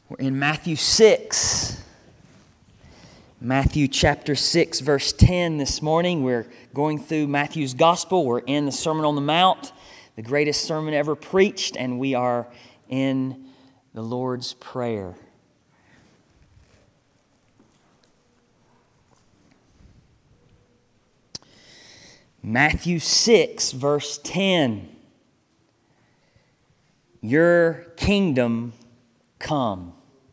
We're in Matthew 6. Matthew chapter 6, verse 10 this morning. We're going through Matthew's Gospel. We're in the Sermon on the Mount, the greatest sermon ever preached, and we are in the Lord's Prayer. Matthew 6, verse 10. Your kingdom come.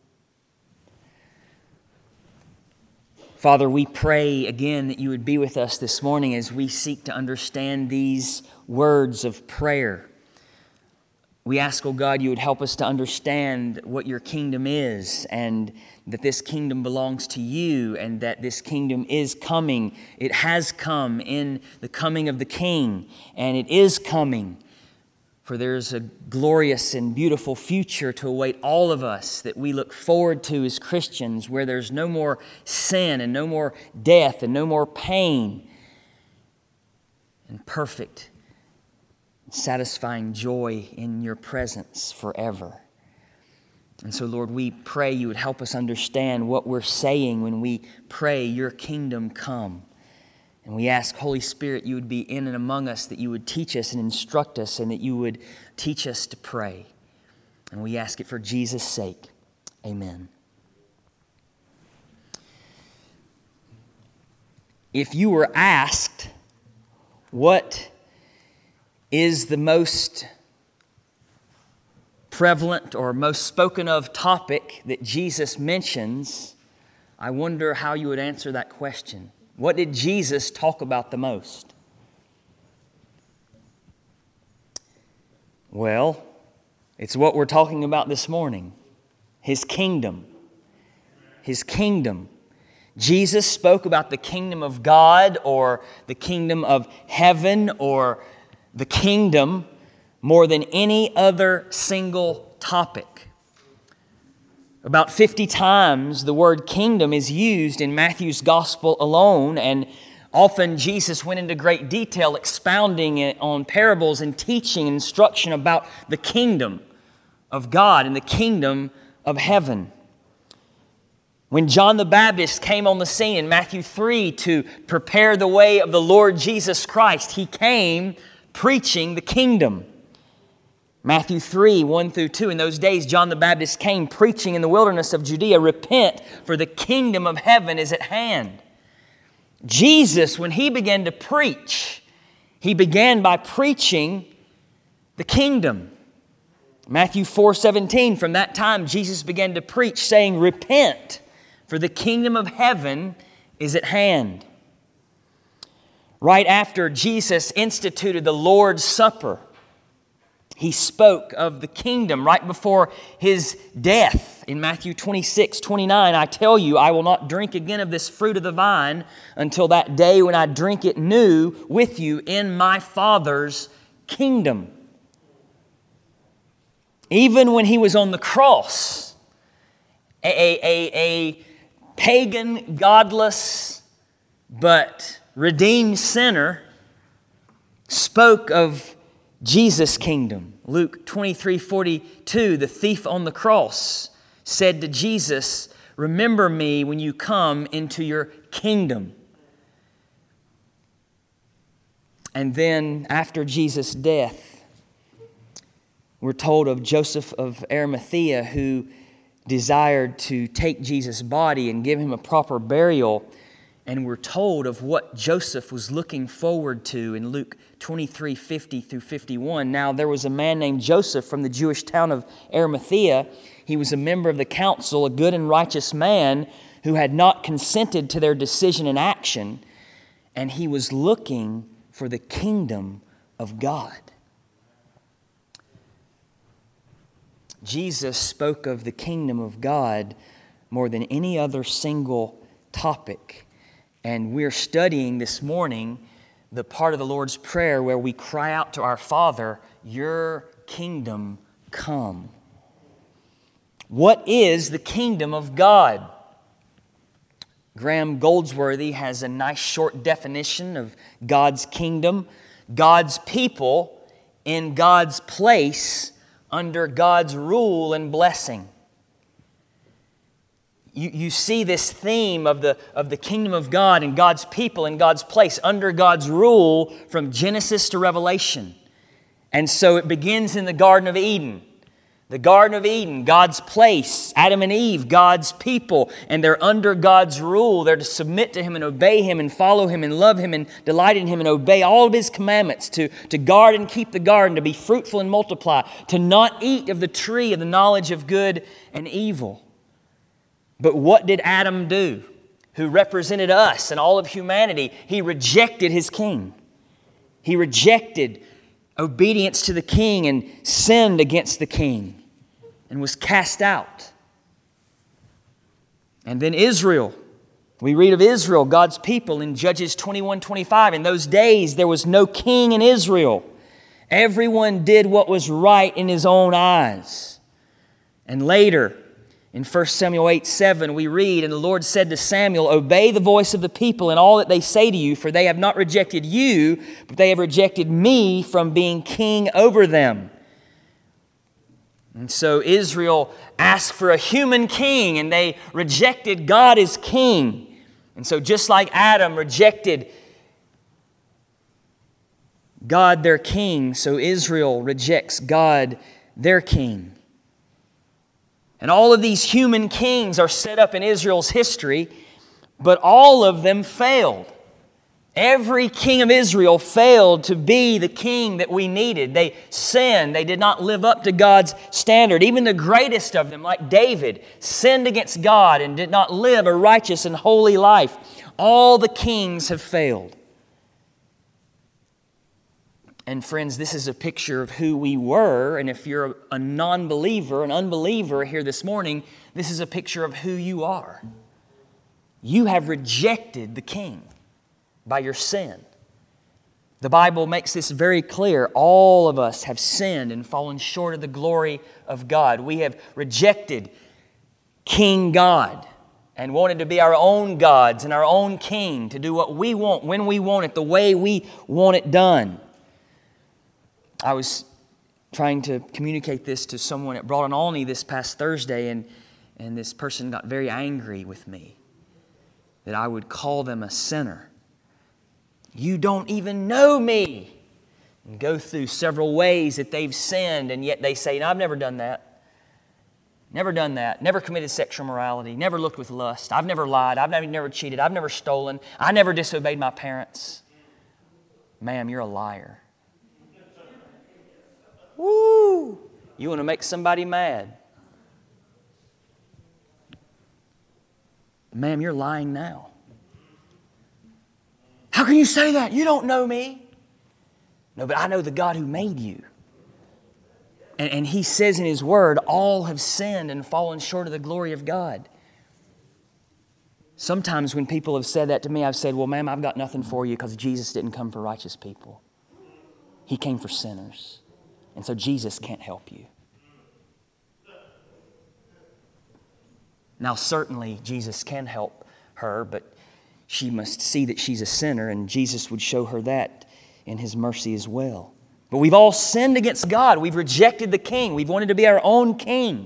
Father, we pray again that you would be with us this morning as we seek to understand these words of prayer. We ask, oh God, you would help us to understand what your kingdom is, and that this kingdom belongs to you, and that this kingdom is coming. It has come in the coming of the King, and it is coming. For there's a glorious and beautiful future to await all of us that we look forward to as Christians, where there's no more sin and no more death and no more pain, and perfect, satisfying joy in your presence forever. And so, Lord, we pray you would help us understand what we're saying when we pray, your kingdom come. And we ask, Holy Spirit, you would be in and among us, that you would teach us and instruct us, and that you would teach us to pray. And we ask it for Jesus' sake. Amen. If you were asked what is the most prevalent or most spoken of topic that Jesus mentions, I wonder how you would answer that question. What did Jesus talk about the most? Well, it's what we're talking about this morning. His kingdom. His kingdom. Jesus spoke about the kingdom of God, or the kingdom of heaven, or the kingdom more than any other single topic. About 50 times the word kingdom is used in Matthew's Gospel alone, and often Jesus went into great detail expounding on parables and teaching and instruction about the kingdom of God and the kingdom of heaven. When John the Baptist came on the scene in Matthew 3 to prepare the way of the Lord Jesus Christ, he came preaching the kingdom. Matthew 3, 1 through 2, in those days John the Baptist came preaching in the wilderness of Judea, repent, for the kingdom of heaven is at hand. Jesus, when he began to preach, he began by preaching the kingdom. Matthew 4:17, from that time Jesus began to preach, saying, repent, for the kingdom of heaven is at hand. Right after Jesus instituted the Lord's Supper, he spoke of the kingdom right before his death. In Matthew 26:29, I tell you, I will not drink again of this fruit of the vine until that day when I drink it new with you in my Father's kingdom. Even when he was on the cross, a pagan, godless, but redeemed sinner spoke of Jesus' kingdom. Luke 23:42, the thief on the cross said to Jesus, remember me when you come into your kingdom. And then after Jesus' death, we're told of Joseph of Arimathea, who desired to take Jesus' body and give him a proper burial. And we're told of what Joseph was looking forward to in Luke 23:50 through 51. Now there was a man named Joseph from the Jewish town of Arimathea. He was a member of the council, a good and righteous man who had not consented to their decision and action. And he was looking for the kingdom of God. Jesus spoke of the kingdom of God more than any other single topic. And we're studying this morning the part of the Lord's Prayer where we cry out to our Father, your kingdom come. What is the kingdom of God? Graham Goldsworthy has a nice short definition of God's kingdom. God's people in God's place under God's rule and blessing. you see this theme of the kingdom of God and God's people and God's place under God's rule from Genesis to Revelation. And so it begins in the Garden of Eden. The Garden of Eden, God's place, Adam and Eve, God's people, and they're under God's rule. They're to submit to Him and obey Him and follow Him and love Him and delight in Him and obey all of His commandments, to guard and keep the garden, to be fruitful and multiply, to not eat of the tree of the knowledge of good and evil. But what did Adam do, who represented us and all of humanity? He rejected his king. He rejected obedience to the king and sinned against the king and was cast out. And then Israel. We read of Israel, God's people, in Judges 21:25. In those days there was no king in Israel. Everyone did what was right in his own eyes. And later, in 1 Samuel 8:7, we read, "And the Lord said to Samuel, Obey the voice of the people in all that they say to you, for they have not rejected you, but they have rejected me from being king over them." And so Israel asked for a human king, and they rejected God as king. And so just like Adam rejected God their king, so Israel rejects God their king. And all of these human kings are set up in Israel's history, but all of them failed. Every king of Israel failed to be the king that we needed. They sinned. They did not live up to God's standard. Even the greatest of them, like David, sinned against God and did not live a righteous and holy life. All the kings have failed. And friends, this is a picture of who we were. And if you're a non-believer, an unbeliever here this morning, this is a picture of who you are. You have rejected the king by your sin. The Bible makes this very clear. All of us have sinned and fallen short of the glory of God. We have rejected King God and wanted to be our own gods and our own king, to do what we want, when we want it, the way we want it done. I was trying to communicate this to someone at Broad and Olney this past Thursday, and this person got very angry with me that I would call them a sinner. You don't even know me. And go through several ways that they've sinned, and yet they say, no, I've never done that. Never done that. Never committed sexual immorality. Never looked with lust. I've never lied. I've never cheated. I've never stolen. I never disobeyed my parents. Ma'am, you're a liar. Woo! You want to make somebody mad. Ma'am, you're lying now. How can you say that? You don't know me. No, but I know the God who made you. And He says in His Word, all have sinned and fallen short of the glory of God. Sometimes when people have said that to me, I've said, well, ma'am, I've got nothing for you because Jesus didn't come for righteous people. He came for sinners. And so Jesus can't help you. Now, certainly Jesus can help her, but she must see that she's a sinner, and Jesus would show her that in His mercy as well. But we've all sinned against God. We've rejected the king. We've wanted to be our own king.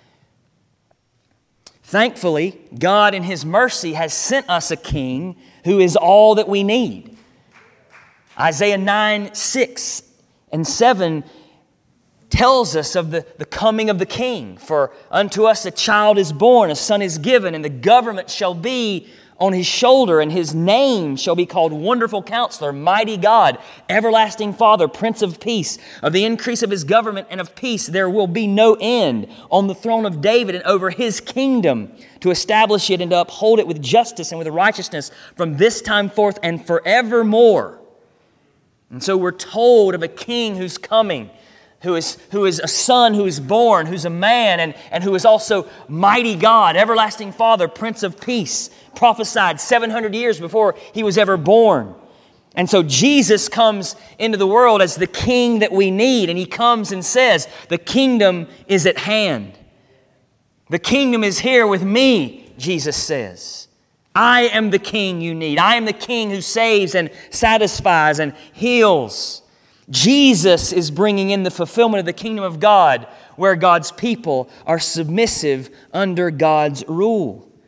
Thankfully, God in His mercy has sent us a king who is all that we need. Isaiah 9:6 and 7 tells us of the coming of the king. For unto us a child is born, a son is given, and the government shall be on His shoulder, and His name shall be called Wonderful Counselor, Mighty God, Everlasting Father, Prince of Peace. Of the increase of His government and of peace there will be no end on the throne of David and over His kingdom, to establish it and to uphold it with justice and with righteousness from this time forth and forevermore. And so we're told of a king who's coming, who is a son who is born, who's a man, and who is also mighty God, everlasting Father, Prince of Peace, prophesied 700 years before He was ever born. And so Jesus comes into the world as the king that we need, and He comes and says, the kingdom is at hand. The kingdom is here with me, Jesus says. I am the king you need. I am the king who saves and satisfies and heals. Jesus is bringing in the fulfillment of the kingdom of God, where God's people are submissive under God's rule.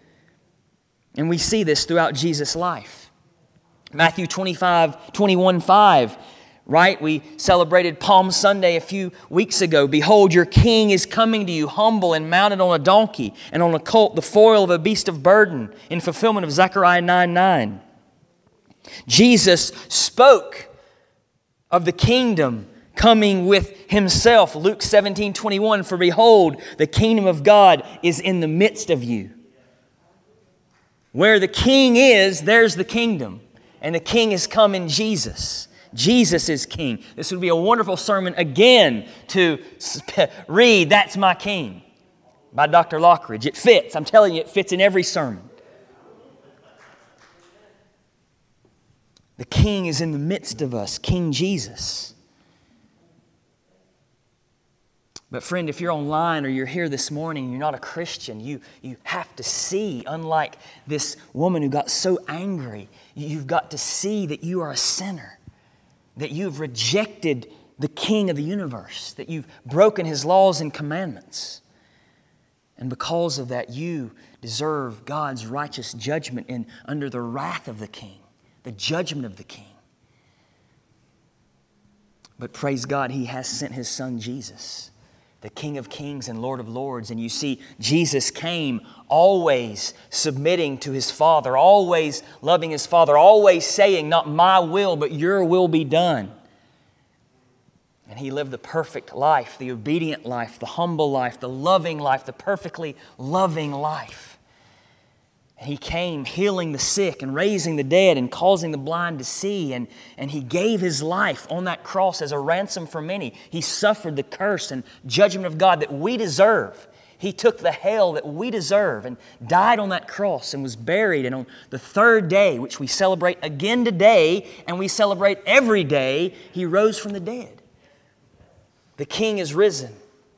And we see this throughout Jesus' life. Matthew 21:5, right? We celebrated Palm Sunday a few weeks ago. Behold, your king is coming to you, humble and mounted on a donkey, and on a colt, the foal of a beast of burden, in fulfillment of Zechariah 9:9. Jesus spoke of the kingdom coming with Himself. Luke 17:21, for behold, the kingdom of God is in the midst of you. Where the king is, there's the kingdom. And the king has come in Jesus. Jesus is king. This would be a wonderful sermon again to read, That's My King, by Dr. Lockridge. It fits. I'm telling you, it fits in every sermon. The king is in the midst of us, King Jesus. But friend, if you're online or you're here this morning and you're not a Christian, you have to see, unlike this woman who got so angry, you've got to see that you are a sinner, that you've rejected the King of the universe, that you've broken His laws and commandments. And because of that, you deserve God's righteous judgment and under the wrath of the King, the judgment of the King. But praise God, He has sent His Son Jesus, the King of Kings and Lord of Lords. And you see, Jesus came always submitting to His Father, always loving His Father, always saying, not my will, but your will be done. And He lived the perfect life, the obedient life, the humble life, the loving life, the perfectly loving life. And He came healing the sick and raising the dead and causing the blind to see. And He gave His life on that cross as a ransom for many. He suffered the curse and judgment of God that we deserve. He took the hell that we deserve and died on that cross and was buried. And on the third day, which we celebrate again today, and we celebrate every day, He rose from the dead. The King is risen.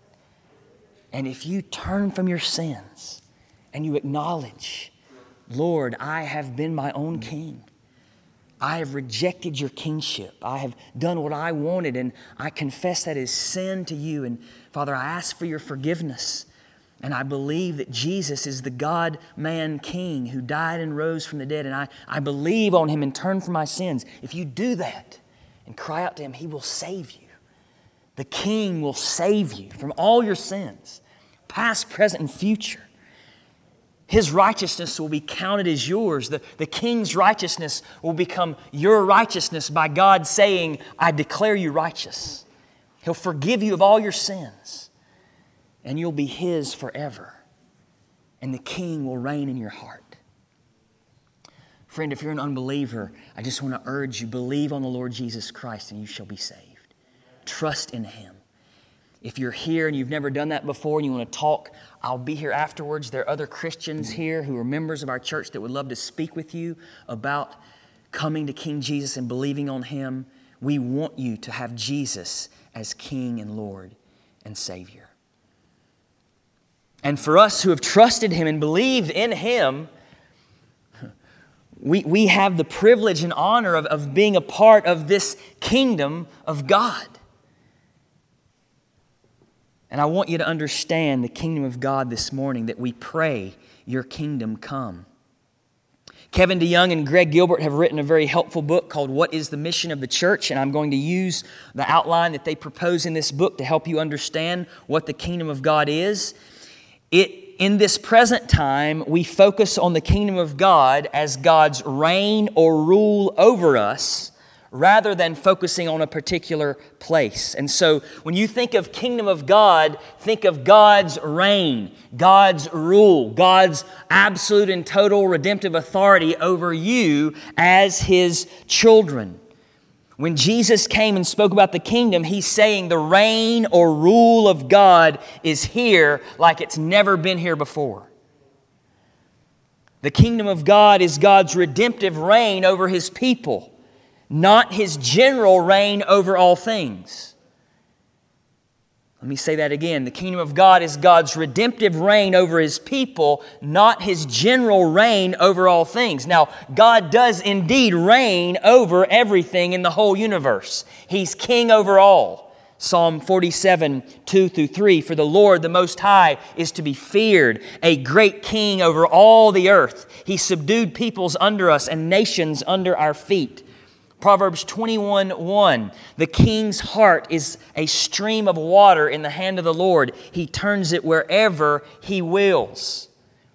And if you turn from your sins and you acknowledge, Lord, I have been my own king. I have rejected your kingship. I have done what I wanted, and I confess that is sin to you. And Father, I ask for your forgiveness. And I believe that Jesus is the God-man King who died and rose from the dead. And I believe on Him and turn from my sins. If you do that and cry out to Him, He will save you. The King will save you from all your sins, past, present, and future. His righteousness will be counted as yours. The King's righteousness will become your righteousness by God saying, I declare you righteous. He'll forgive you of all your sins. And you'll be His forever. And the King will reign in your heart. Friend, if you're an unbeliever, I just want to urge you, believe on the Lord Jesus Christ and you shall be saved. Trust in Him. If you're here and you've never done that before and you want to talk, I'll be here afterwards. There are other Christians here who are members of our church that would love to speak with you about coming to King Jesus and believing on Him. We want you to have Jesus as King and Lord and Savior. And for us who have trusted Him and believed in Him, we have the privilege and honor of being a part of this kingdom of God. And I want you to understand the kingdom of God this morning, that we pray, your kingdom come. Kevin DeYoung and Greg Gilbert have written a very helpful book called What is the Mission of the Church? And I'm going to use the outline that they propose in this book to help you understand what the kingdom of God is. In this present time, we focus on the kingdom of God as God's reign or rule over us, rather than focusing on a particular place. And so when you think of kingdom of God, think of God's reign, God's rule, God's absolute and total redemptive authority over you as His children. When Jesus came and spoke about the kingdom, He's saying the reign or rule of God is here like it's never been here before. The kingdom of God is God's redemptive reign over His people, not His general reign over all things. Let me say that again. The kingdom of God is God's redemptive reign over His people, not His general reign over all things. Now, God does indeed reign over everything in the whole universe. He's king over all. Psalm 47, 2 through 3, for the Lord, the Most High, is to be feared, a great king over all the earth. He subdued peoples under us and nations under our feet. Proverbs 21, 1, the king's heart is a stream of water in the hand of the Lord. He turns it wherever He wills.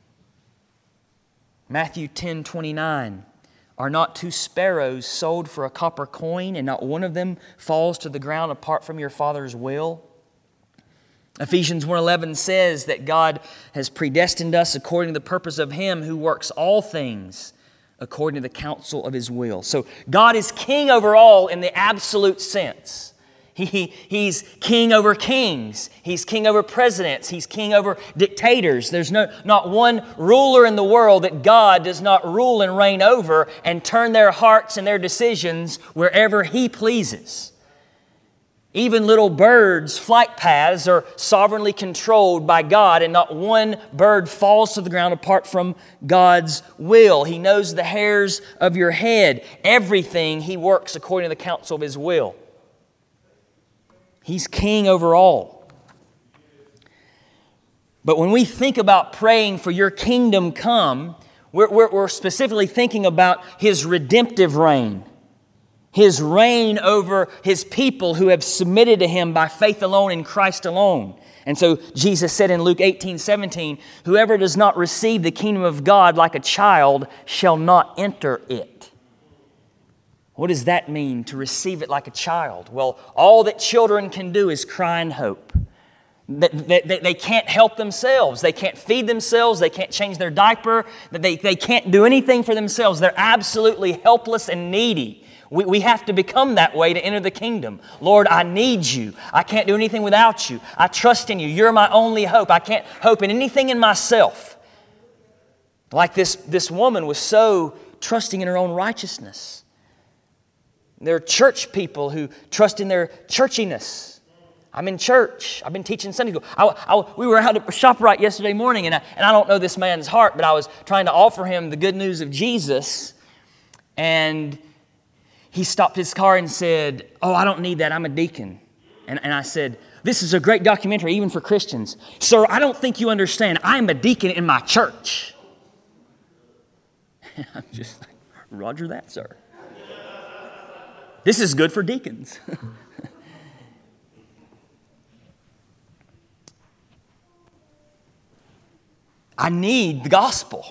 Matthew 10, 29, are not two sparrows sold for a copper coin, and not one of them falls to the ground apart from your Father's will? Ephesians 1:11 says that God has predestined us according to the purpose of Him who works all things according to the counsel of His will. So God is king over all in the absolute sense. He's king over kings. He's king over presidents. He's king over dictators. There's not one ruler in the world that God does not rule and reign over and turn their hearts and their decisions wherever He pleases. Even little birds' flight paths are sovereignly controlled by God, and not one bird falls to the ground apart from God's will. He knows the hairs of your head. Everything He works according to the counsel of His will. He's king over all. But when we think about praying for your kingdom come, we're specifically thinking about His redemptive reign. His reign over His people who have submitted to Him by faith alone in Christ alone. And so Jesus said in Luke 18:17, whoever does not receive the kingdom of God like a child shall not enter it. What does that mean, to receive it like a child? Well, all that children can do is cry and hope. They can't help themselves. They can't feed themselves. They can't change their diaper. They can't do anything for themselves. They're absolutely helpless and needy. We have to become that way to enter the kingdom. Lord, I need You. I can't do anything without You. I trust in You. You're my only hope. I can't hope in anything in myself. Like this woman was so trusting in her own righteousness. There are church people who trust in their churchiness. I'm in church. I've been teaching Sunday school. We were out at ShopRite yesterday morning, and I don't know this man's heart, but I was trying to offer him the good news of Jesus, and he stopped his car and said, "Oh, I don't need that. I'm a deacon." And I said, "This is a great documentary, even for Christians." "Sir, I don't think you understand. I'm a deacon in my church." I'm just like, "Roger that, sir. This is good for deacons." I need the gospel.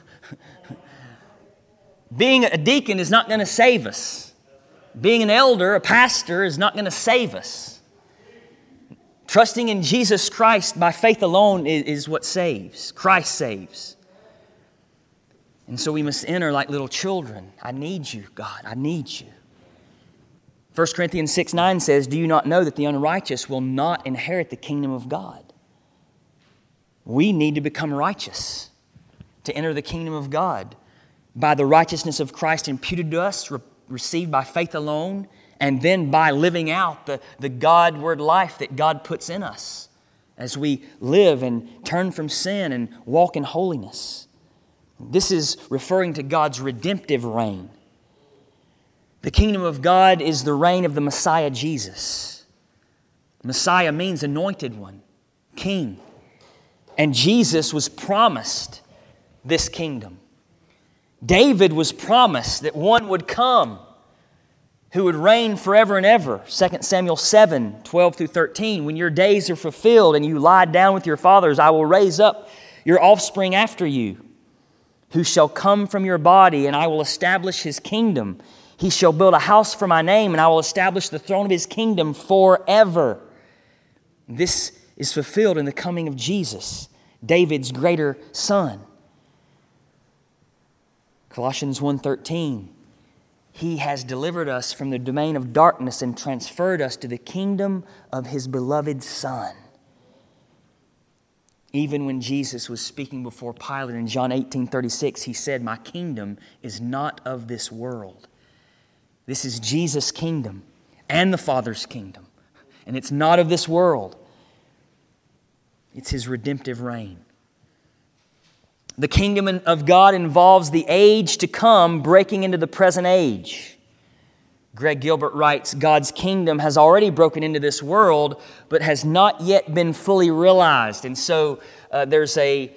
Being a deacon is not going to save us. Being an elder, a pastor, is not going to save us. Trusting in Jesus Christ by faith alone is what saves. Christ saves. And so we must enter like little children. I need You, God. I need You. 1 Corinthians 6:9 says, do you not know that the unrighteous will not inherit the kingdom of God? We need to become righteous to enter the kingdom of God by the righteousness of Christ imputed to us, received by faith alone, and then by living out the God-word life that God puts in us as we live and turn from sin and walk in holiness. This is referring to God's redemptive reign. The kingdom of God is the reign of the Messiah Jesus. Messiah means anointed one, king. And Jesus was promised this kingdom. David was promised that one would come who would reign forever and ever. 2 Samuel 7:12 through 13. When your days are fulfilled and you lie down with your fathers, I will raise up your offspring after you, who shall come from your body, and I will establish his kingdom. He shall build a house for my name, and I will establish the throne of his kingdom forever. This is fulfilled in the coming of Jesus, David's greater son. Colossians 1:13. He has delivered us from the domain of darkness and transferred us to the kingdom of his beloved Son. Even when Jesus was speaking before Pilate in John 18:36, he said, my kingdom is not of this world. This is Jesus' kingdom and the Father's kingdom. And it's not of this world. It's his redemptive reign. The kingdom of God involves the age to come breaking into the present age. Greg Gilbert writes, God's kingdom has already broken into this world, but has not yet been fully realized. And so there's a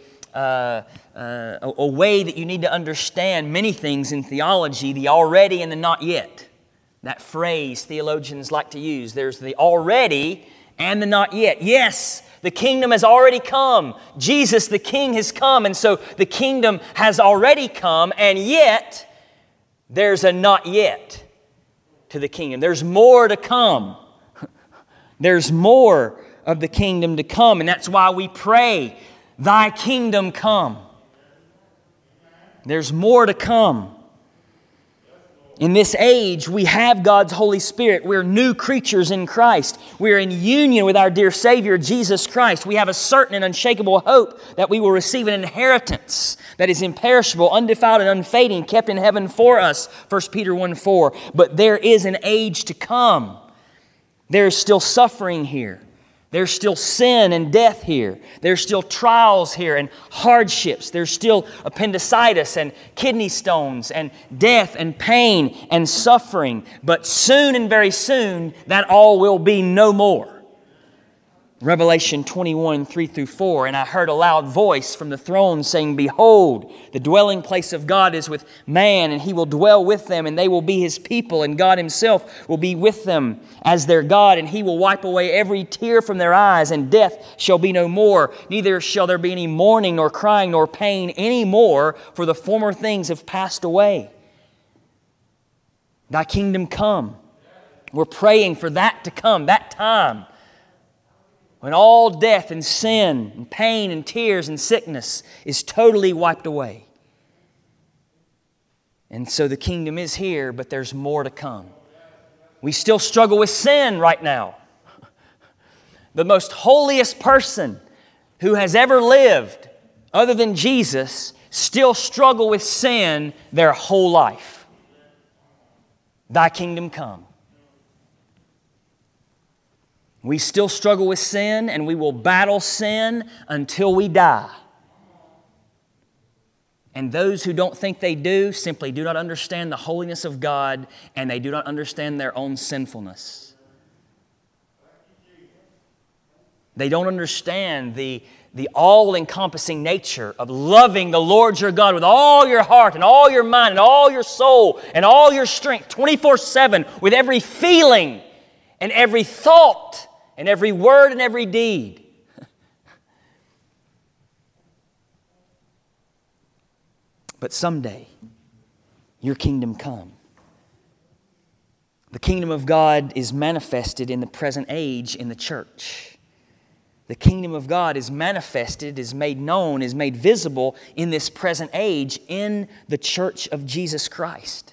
way that you need to understand many things in theology, the already and the not yet. That phrase theologians like to use. There's the already and the not yet. Yes, the kingdom has already come. Jesus, the King, has come. And so the kingdom has already come, and yet there's a not yet to the kingdom. There's more to come. There's more of the kingdom to come. And that's why we pray, Thy kingdom come. There's more to come. In this age, we have God's Holy Spirit. We're new creatures in Christ. We're in union with our dear Savior, Jesus Christ. We have a certain and unshakable hope that we will receive an inheritance that is imperishable, undefiled, and unfading, kept in heaven for us, 1 Peter 1:4. But there is an age to come. There is still suffering here. There's still sin and death here. There's still trials here and hardships. There's still appendicitis and kidney stones and death and pain and suffering. But soon and very soon, that all will be no more. Revelation 21, 3-4, and I heard a loud voice from the throne saying, Behold, the dwelling place of God is with man, and He will dwell with them, and they will be His people, and God Himself will be with them as their God, and He will wipe away every tear from their eyes, and death shall be no more. Neither shall there be any mourning, nor crying, nor pain any more, for the former things have passed away. Thy kingdom come. We're praying for that to come, that time, when all death and sin and pain and tears and sickness is totally wiped away. And so the kingdom is here, but there's more to come. We still struggle with sin right now. The most holiest person who has ever lived, other than Jesus, still struggle with sin their whole life. Thy kingdom come. We still struggle with sin, and we will battle sin until we die. And those who don't think they do simply do not understand the holiness of God, and they do not understand their own sinfulness. They don't understand the all-encompassing nature of loving the Lord your God with all your heart and all your mind and all your soul and all your strength, 24/7, with every feeling and every thought and every word and every deed. But someday, your kingdom come. The kingdom of God is manifested in the present age in the church. The kingdom of God is manifested, is made known, is made visible in this present age in the church of Jesus Christ.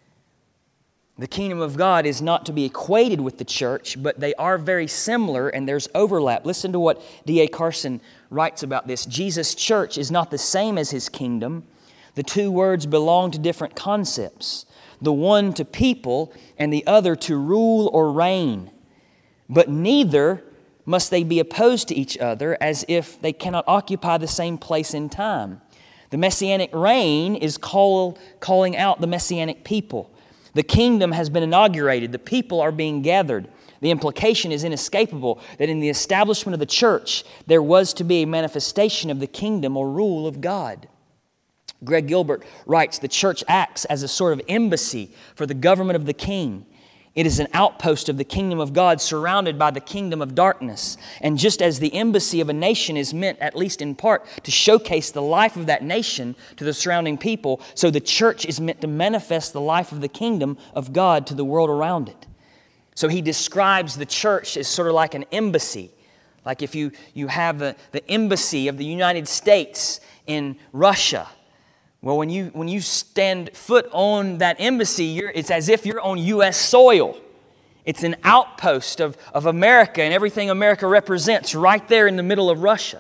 The kingdom of God is not to be equated with the church, but they are very similar and there's overlap. Listen to what D.A. Carson writes about this. Jesus' church is not the same as His kingdom. The two words belong to different concepts. The one to people and the other to rule or reign. But neither must they be opposed to each other, as if they cannot occupy the same place in time. The Messianic reign is calling out the Messianic people. The kingdom has been inaugurated. The people are being gathered. The implication is inescapable that in the establishment of the church, there was to be a manifestation of the kingdom or rule of God. Greg Gilbert writes, the church acts as a sort of embassy for the government of the king. It is an outpost of the kingdom of God surrounded by the kingdom of darkness. And just as the embassy of a nation is meant, at least in part, to showcase the life of that nation to the surrounding people, so the church is meant to manifest the life of the kingdom of God to the world around it. So he describes the church as sort of like an embassy. Like if you have the embassy of the United States in Russia. Well, when you stand foot on that embassy, it's as if you're on U.S. soil. It's an outpost of America and everything America represents right there in the middle of Russia.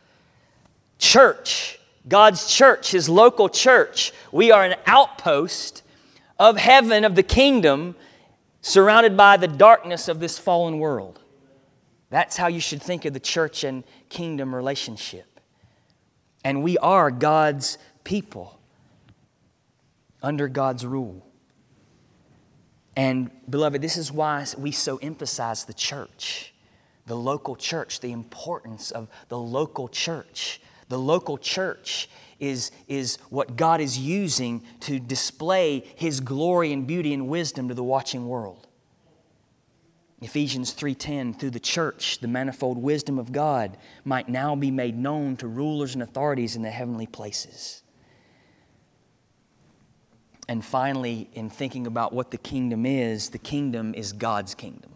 Church, God's church, His local church. We are an outpost of heaven, of the kingdom, surrounded by the darkness of this fallen world. That's how you should think of the church and kingdom relationship. And we are God's people under God's rule. And beloved, this is why we so emphasize the church, the local church, the importance of the local church. The local church is what God is using to display His glory and beauty and wisdom to the watching world. Ephesians 3:10, through the church, the manifold wisdom of God might now be made known to rulers and authorities in the heavenly places. And finally, in thinking about what the kingdom is God's kingdom.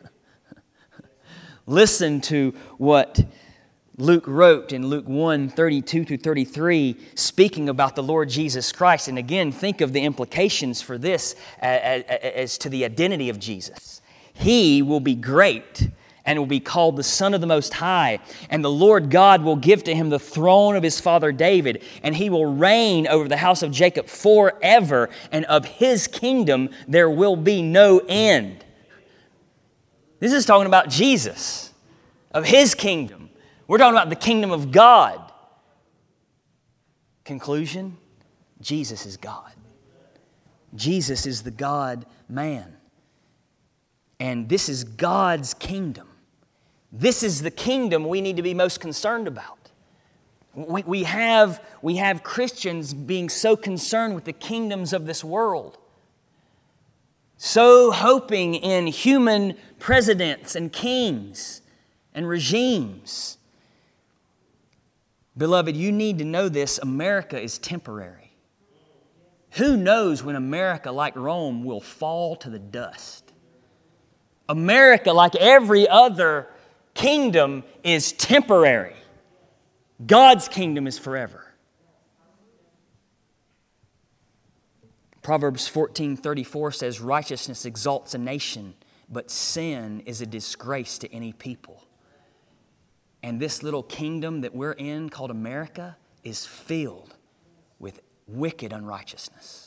Listen to what Luke wrote in Luke 1:32-33, speaking about the Lord Jesus Christ. And again, think of the implications for this as to the identity of Jesus. He will be great and will be called the Son of the Most High. And the Lord God will give to him the throne of his father David, and he will reign over the house of Jacob forever, and of his kingdom there will be no end. This is talking about Jesus, of his kingdom. We're talking about the kingdom of God. Conclusion, Jesus is God. Jesus is the God-man. And this is God's kingdom. This is the kingdom we need to be most concerned about. We have Christians being so concerned with the kingdoms of this world, so hoping in human presidents and kings and regimes. Beloved, you need to know this. America is temporary. Who knows when America, like Rome, will fall to the dust? America, like every other kingdom, is temporary. God's kingdom is forever. Proverbs 14:34 says, righteousness exalts a nation, but sin is a disgrace to any people. And this little kingdom that we're in, called America, is filled with wicked unrighteousness.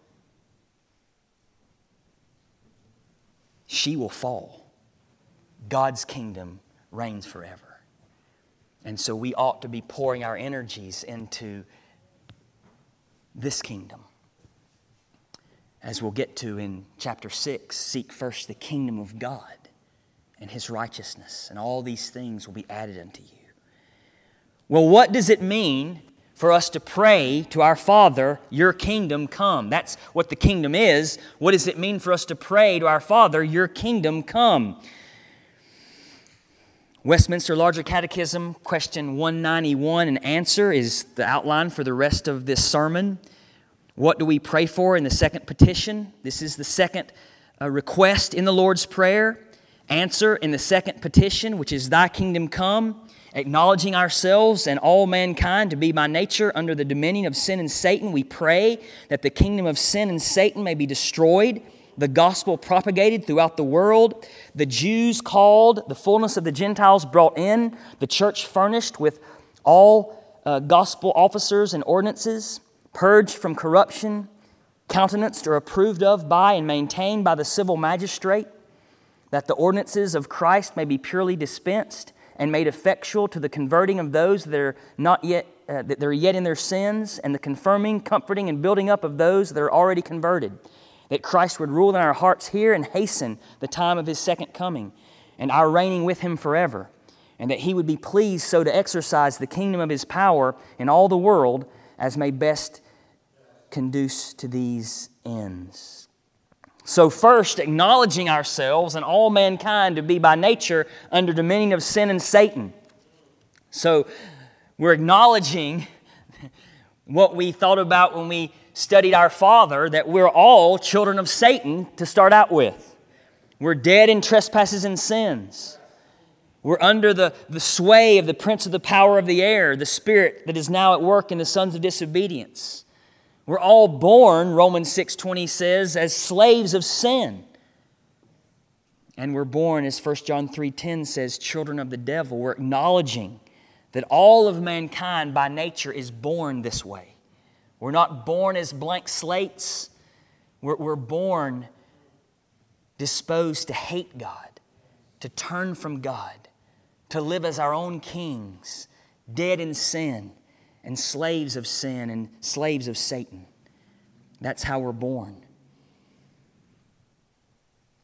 She will fall. God's kingdom reigns forever. And so we ought to be pouring our energies into this kingdom. As we'll get to in chapter 6, seek first the kingdom of God and His righteousness, and all these things will be added unto you. Well, what does it mean for us to pray to our Father, your kingdom come? That's what the kingdom is. What does it mean for us to pray to our Father, your kingdom come? Westminster Larger Catechism, question 191, and answer is the outline for the rest of this sermon. What do we pray for in the second petition? This is the second request in the Lord's Prayer. Answer in the second petition, which is Thy kingdom come, acknowledging ourselves and all mankind to be by nature under the dominion of sin and Satan. We pray that the kingdom of sin and Satan may be destroyed, the gospel propagated throughout the world, the Jews called, the fullness of the Gentiles brought in, the church furnished with all gospel officers and ordinances, purged from corruption, countenanced or approved of by and maintained by the civil magistrate, that the ordinances of Christ may be purely dispensed and made effectual to the converting of those that are not yet that are yet in their sins, and the confirming, comforting, and building up of those that are already converted, that Christ would rule in our hearts here and hasten the time of His second coming and our reigning with Him forever, and that He would be pleased so to exercise the kingdom of His power in all the world as may best conduce to these ends. So first, acknowledging ourselves and all mankind to be by nature under dominion of sin and Satan. So we're acknowledging what we thought about when we studied our Father, that we're all children of Satan to start out with. We're dead in trespasses and sins. We're under the sway of the prince of the power of the air, the spirit that is now at work in the sons of disobedience. We're all born, Romans 6:20 says, as slaves of sin. And we're born, as 1 John 3:10 says, children of the devil. We're acknowledging that all of mankind by nature is born this way. We're not born as blank slates. We're born disposed to hate God, to turn from God, to live as our own kings, dead in sin, and slaves of sin and slaves of Satan. That's how we're born.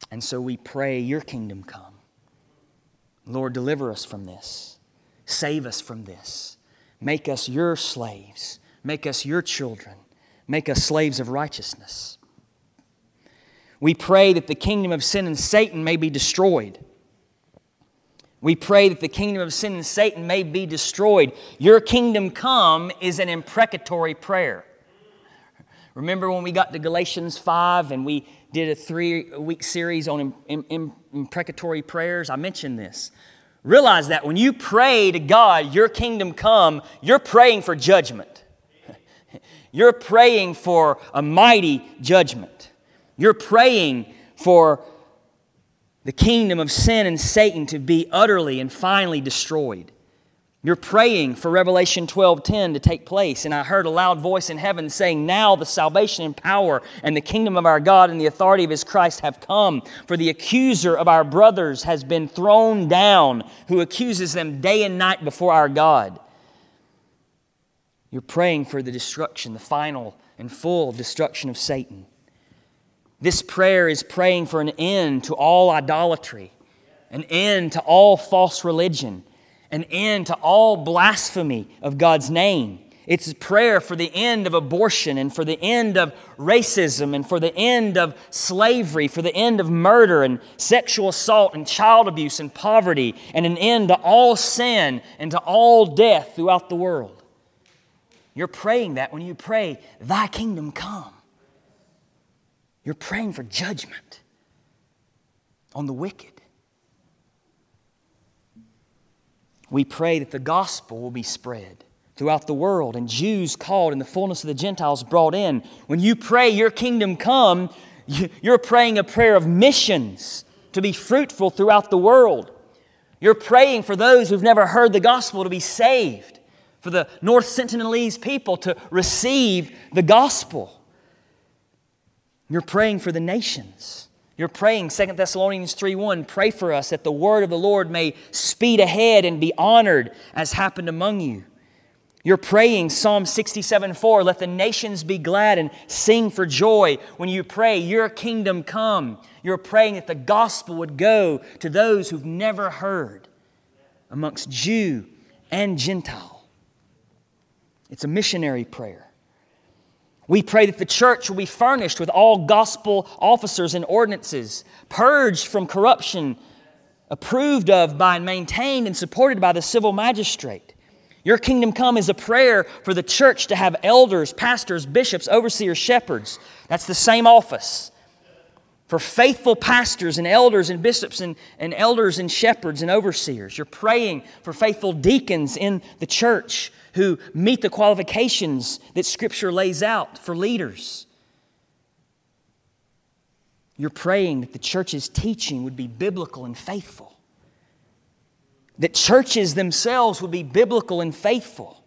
And so we pray, your kingdom come. Lord, deliver us from this. Save us from this. Make us your slaves. Make us your children. Make us slaves of righteousness. We pray that the kingdom of sin and Satan may be destroyed. We pray that the kingdom of sin and Satan may be destroyed. Your kingdom come is an imprecatory prayer. Remember when we got to Galatians 5 and we did a 3-week series on imprecatory prayers? I mentioned this. Realize that when you pray to God, your kingdom come, you're praying for judgment. You're praying for a mighty judgment. You're praying for the kingdom of sin and Satan to be utterly and finally destroyed. You're praying for Revelation 12:10 to take place. And I heard a loud voice in heaven saying, now the salvation and power and the kingdom of our God and the authority of His Christ have come. For the accuser of our brothers has been thrown down, who accuses them day and night before our God. You're praying for the destruction, the final and full destruction of Satan. This prayer is praying for an end to all idolatry, an end to all false religion, an end to all blasphemy of God's name. It's a prayer for the end of abortion and for the end of racism and for the end of slavery, for the end of murder and sexual assault and child abuse and poverty, and an end to all sin and to all death throughout the world. You're praying that when you pray, Thy kingdom come. You're praying for judgment on the wicked. We pray that the gospel will be spread throughout the world and Jews called and the fullness of the Gentiles brought in. When you pray, your kingdom come, you're praying a prayer of missions to be fruitful throughout the world. You're praying for those who've never heard the gospel to be saved, for the North Sentinelese people to receive the gospel. You're praying for the nations. You're praying, 2 Thessalonians 3:1, pray for us that the word of the Lord may speed ahead and be honored as happened among you. You're praying, Psalm 67:4, let the nations be glad and sing for joy. When you pray, your kingdom come, you're praying that the gospel would go to those who've never heard, amongst Jew and Gentile. It's a missionary prayer. We pray that the church will be furnished with all gospel officers and ordinances, purged from corruption, approved of by and maintained and supported by the civil magistrate. Your kingdom come is a prayer for the church to have elders, pastors, bishops, overseers, shepherds. That's the same office. For faithful pastors and elders and bishops and elders and shepherds and overseers. You're praying for faithful deacons in the church who meet the qualifications that Scripture lays out for leaders. You're praying that the church's teaching would be biblical and faithful. That churches themselves would be biblical and faithful.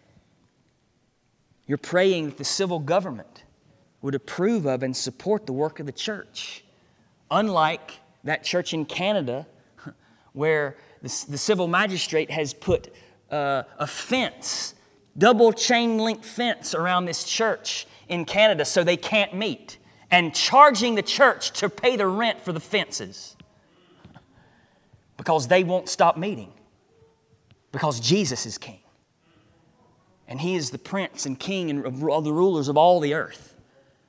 You're praying that the civil government would approve of and support the work of the church. Unlike that church in Canada where the civil magistrate has put a fence, double chain link fence around this church in Canada so they can't meet, and charging the church to pay the rent for the fences because they won't stop meeting, because Jesus is king and He is the prince and king and of the rulers of all the earth.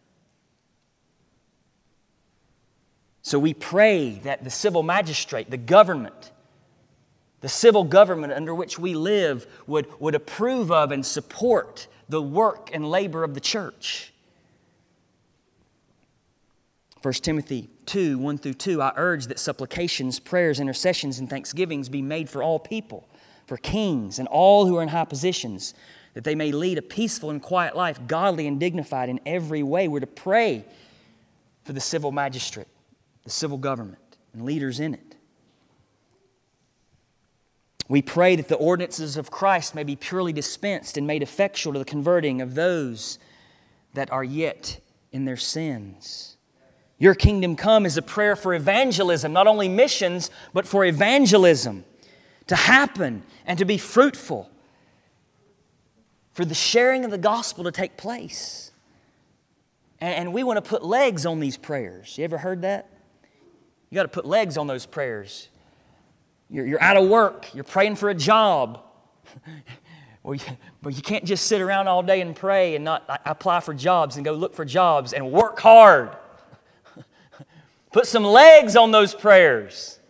So we pray that the civil magistrate, the government, the civil government under which we live would approve of and support the work and labor of the church. 1 Timothy 2:1-2, I urge that supplications, prayers, intercessions, and thanksgivings be made for all people, for kings and all who are in high positions, that they may lead a peaceful and quiet life, godly and dignified in every way. We're to pray for the civil magistrate, the civil government, and leaders in it. We pray that the ordinances of Christ may be purely dispensed and made effectual to the converting of those that are yet in their sins. Your kingdom come is a prayer for evangelism, not only missions, but for evangelism to happen and to be fruitful, for the sharing of the gospel to take place. And we want to put legs on these prayers. You ever heard that? You got to put legs on those prayers. You're out of work. You're praying for a job. But you can't just sit around all day and pray and not apply for jobs and go look for jobs and work hard. Put some legs on those prayers.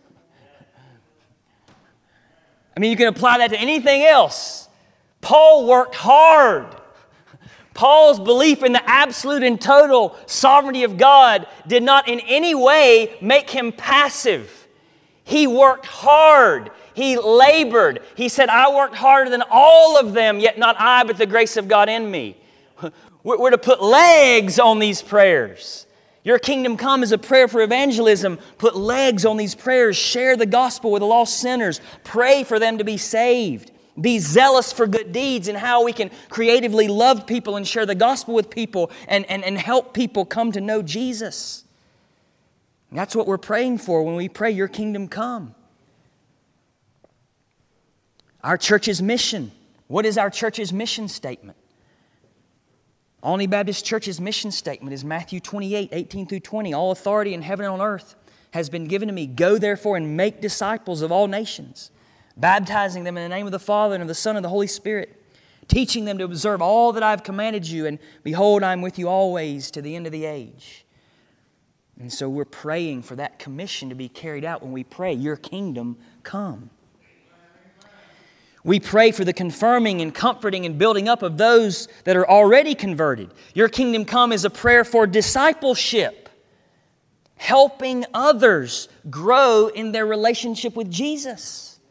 I mean, you can apply that to anything else. Paul worked hard. Paul's belief in the absolute and total sovereignty of God did not in any way make him passive. He worked hard. He labored. He said, I worked harder than all of them, yet not I, but the grace of God in me. We're to put legs on these prayers. Your kingdom come is a prayer for evangelism. Put legs on these prayers. Share the gospel with lost sinners. Pray for them to be saved. Be zealous for good deeds and how we can creatively love people and share the gospel with people and help people come to know Jesus. And that's what we're praying for when we pray, your kingdom come. Our church's mission. What is our church's mission statement? Olney Baptist Church's mission statement is Matthew 28, 18 through 20. All authority in heaven and on earth has been given to me. Go therefore and make disciples of all nations, baptizing them in the name of the Father and of the Son and of the Holy Spirit, teaching them to observe all that I have commanded you, and behold, I am with you always to the end of the age. And so we're praying for that commission to be carried out when we pray, your kingdom come. We pray for the confirming and comforting and building up of those that are already converted. Your kingdom come is a prayer for discipleship, helping others grow in their relationship with Jesus.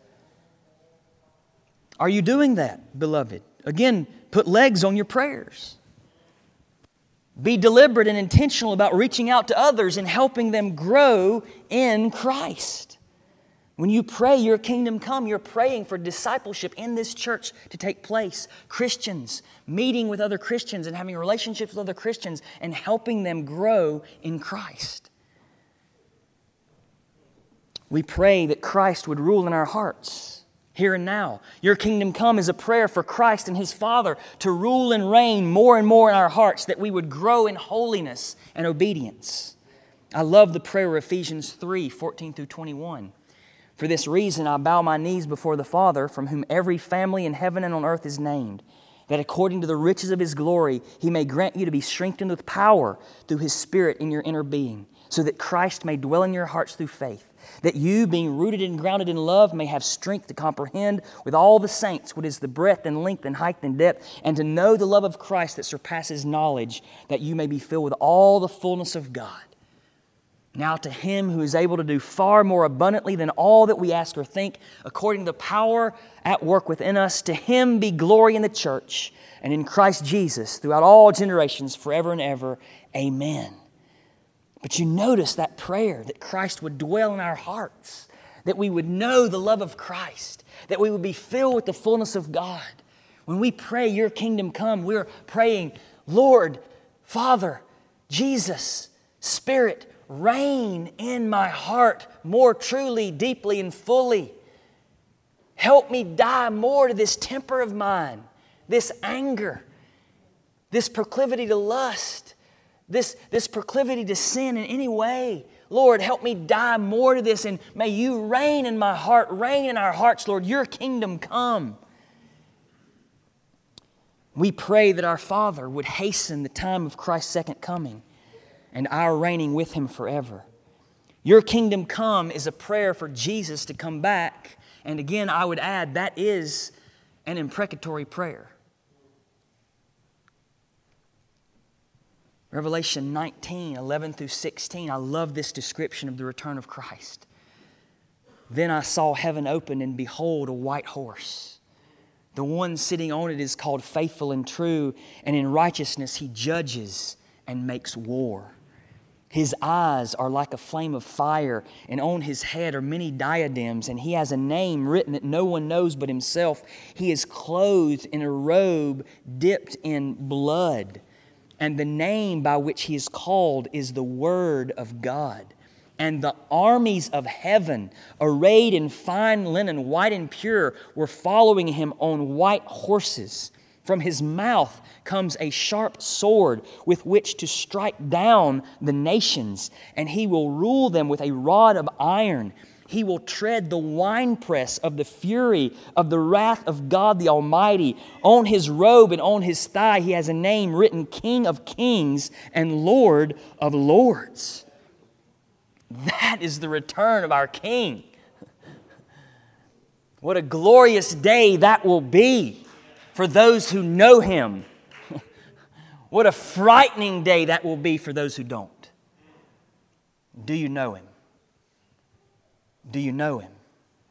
Are you doing that, beloved? Again, put legs on your prayers. Be deliberate and intentional about reaching out to others and helping them grow in Christ. When you pray, your kingdom come, you're praying for discipleship in this church to take place. Christians meeting with other Christians and having relationships with other Christians and helping them grow in Christ. We pray that Christ would rule in our hearts here and now. Your kingdom come is a prayer for Christ and His Father to rule and reign more and more in our hearts, that we would grow in holiness and obedience. I love the prayer of Ephesians 3, 14 through 21. For this reason I bow my knees before the Father, from whom every family in heaven and on earth is named, that according to the riches of His glory He may grant you to be strengthened with power through His Spirit in your inner being, so that Christ may dwell in your hearts through faith, that you, being rooted and grounded in love, may have strength to comprehend with all the saints what is the breadth and length and height and depth, and to know the love of Christ that surpasses knowledge, that you may be filled with all the fullness of God. Now to Him who is able to do far more abundantly than all that we ask or think, according to the power at work within us, to Him be glory in the church and in Christ Jesus throughout all generations, forever and ever. Amen. But you notice that prayer, that Christ would dwell in our hearts, that we would know the love of Christ, that we would be filled with the fullness of God. When we pray, your kingdom come, we're praying, Lord, Father, Jesus, Spirit, reign in my heart more truly, deeply, and fully. Help me die more to this temper of mine, this anger, this proclivity to lust, this proclivity to sin in any way. Lord, help me die more to this, and may you reign in my heart, reign in our hearts, Lord. Your kingdom come. We pray that our Father would hasten the time of Christ's second coming and our reigning with Him forever. Your kingdom come is a prayer for Jesus to come back. And again, I would add, that is an imprecatory prayer. Revelation 19, 11 through 16, I love this description of the return of Christ. Then I saw heaven open, and behold, a white horse. The one sitting on it is called Faithful and True, and in righteousness He judges and makes war. His eyes are like a flame of fire, and on His head are many diadems, and He has a name written that no one knows but Himself. He is clothed in a robe dipped in blood, and the name by which He is called is the Word of God. And the armies of heaven, arrayed in fine linen, white and pure, were following Him on white horses. From His mouth comes a sharp sword with which to strike down the nations, and He will rule them with a rod of iron. He will tread the winepress of the fury of the wrath of God the Almighty. On His robe and on His thigh He has a name written, King of Kings and Lord of Lords. That is the return of our King. What a glorious day that will be for those who know Him. What a frightening day that will be for those who don't. Do you know Him? Do you know Him?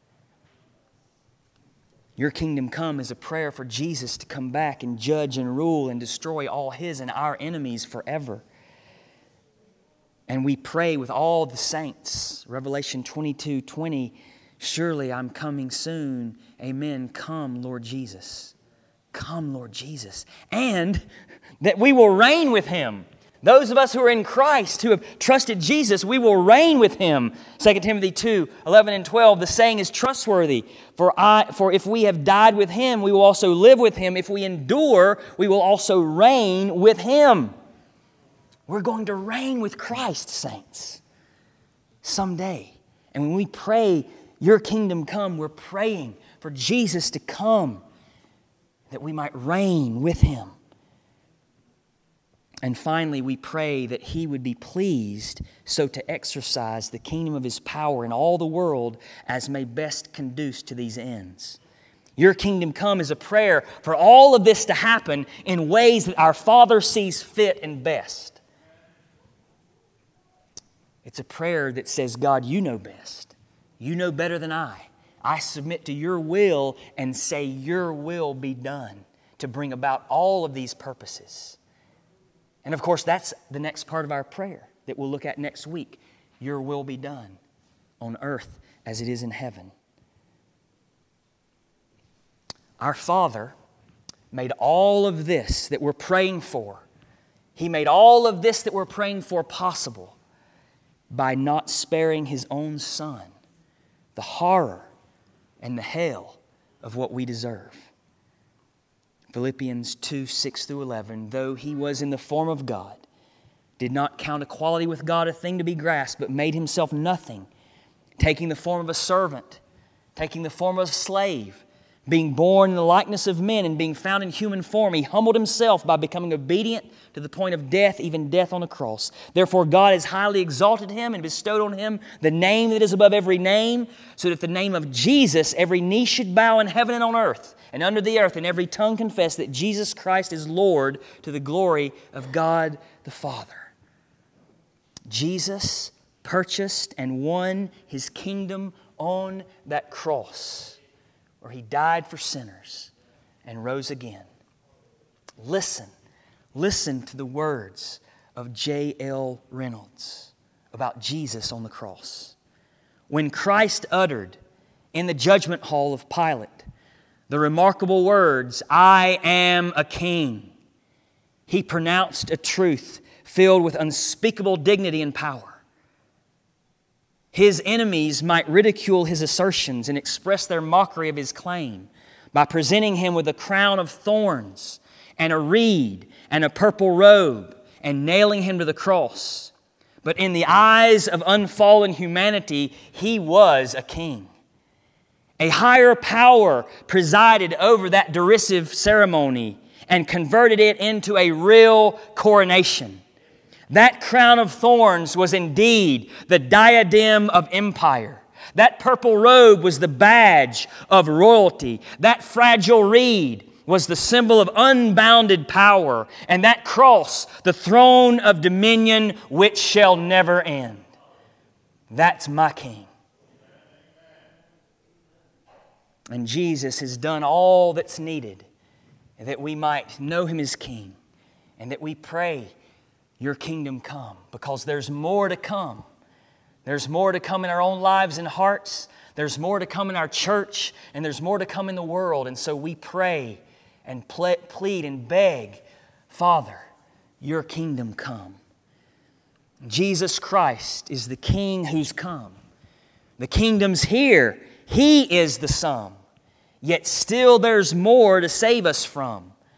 Your kingdom come is a prayer for Jesus to come back and judge and rule and destroy all His and our enemies forever. And we pray with all the saints. Revelation 22:20, surely I'm coming soon. Amen. Come, Lord Jesus. Come, Lord Jesus. And that we will reign with Him. Those of us who are in Christ, who have trusted Jesus, we will reign with Him. 2 Timothy 2:11 and 12, the saying is trustworthy. For if we have died with Him, we will also live with Him. If we endure, we will also reign with Him. We're going to reign with Christ, saints, someday. And when we pray, your kingdom come, we're praying for Jesus to come, that we might reign with Him. And finally, we pray that He would be pleased so to exercise the kingdom of His power in all the world as may best conduce to these ends. Your kingdom come is a prayer for all of this to happen in ways that our Father sees fit and best. It's a prayer that says, God, you know best. You know better than I. I submit to your will and say your will be done to bring about all of these purposes. And of course, that's the next part of our prayer that we'll look at next week. Your will be done on earth as it is in heaven. Our Father made all of this that we're praying for. He made all of this that we're praying for possible by not sparing His own Son, the horror and the hell of what we deserve. Philippians 2:6-11, though He was in the form of God, did not count equality with God a thing to be grasped, but made Himself nothing, taking the form of a servant, taking the form of a slave, being born in the likeness of men and being found in human form, He humbled Himself by becoming obedient to the point of death, even death on a cross. Therefore God has highly exalted Him and bestowed on Him the name that is above every name, so that at the name of Jesus every knee should bow in heaven and on earth and under the earth, and every tongue confess that Jesus Christ is Lord, to the glory of God the Father. Jesus purchased and won His kingdom on that cross, where He died for sinners and rose again. Listen to the words of J.L. Reynolds about Jesus on the cross. When Christ uttered in the judgment hall of Pilate the remarkable words, I am a king, He pronounced a truth filled with unspeakable dignity and power. His enemies might ridicule His assertions and express their mockery of His claim by presenting Him with a crown of thorns and a reed and a purple robe and nailing Him to the cross. But in the eyes of unfallen humanity, He was a king. A higher power presided over that derisive ceremony and converted it into a real coronation. That crown of thorns was indeed the diadem of empire. That purple robe was the badge of royalty. That fragile reed was the symbol of unbounded power. And that cross, the throne of dominion which shall never end. That's my King. And Jesus has done all that's needed that we might know Him as King, and that we pray, your kingdom come, because there's more to come. There's more to come in our own lives and hearts. There's more to come in our church, and there's more to come in the world. And so we pray and plead and beg, Father, your kingdom come. Jesus Christ is the King who's come. The kingdom's here. He is the sum. Yet still there's more to save us from.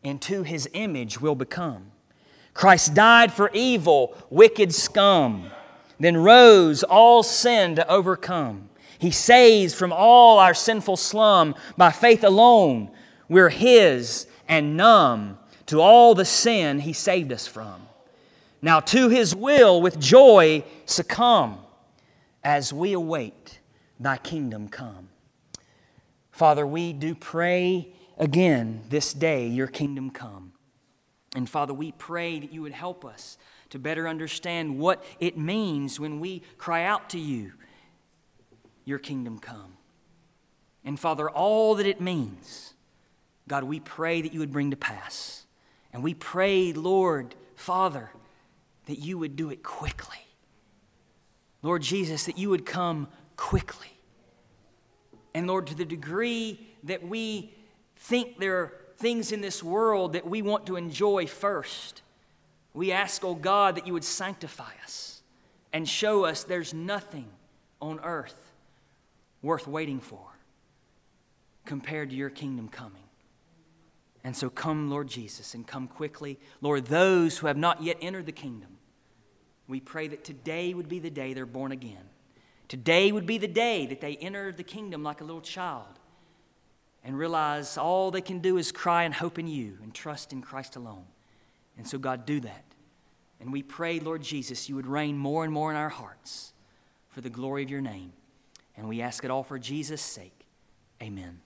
into His image will become. Christ died for evil, wicked scum, then rose all sin to overcome. He saves from all our sinful slum. By faith alone, we're His and numb to all the sin He saved us from. Now to His will with joy succumb as we await Thy kingdom come. Father, we do pray again this day, Your kingdom come. And Father, we pray that You would help us to better understand what it means when we cry out to You, Your kingdom come. And Father, all that it means, God, we pray that You would bring to pass. And we pray, Lord, Father, that You would do it quickly. Lord Jesus, that You would come quickly. And Lord, to the degree that we think there are things in this world that we want to enjoy first, we ask, oh God, that You would sanctify us and show us there's nothing on earth worth waiting for compared to Your kingdom coming. And so come, Lord Jesus, and come quickly. Lord, those who have not yet entered the kingdom, we pray that today would be the day they're born again. Today would be the day that they enter the kingdom like a little child and realize all they can do is cry and hope in You and trust in Christ alone. And so, God, do that. And we pray, Lord Jesus, You would reign more and more in our hearts for the glory of Your name. And we ask it all for Jesus' sake. Amen.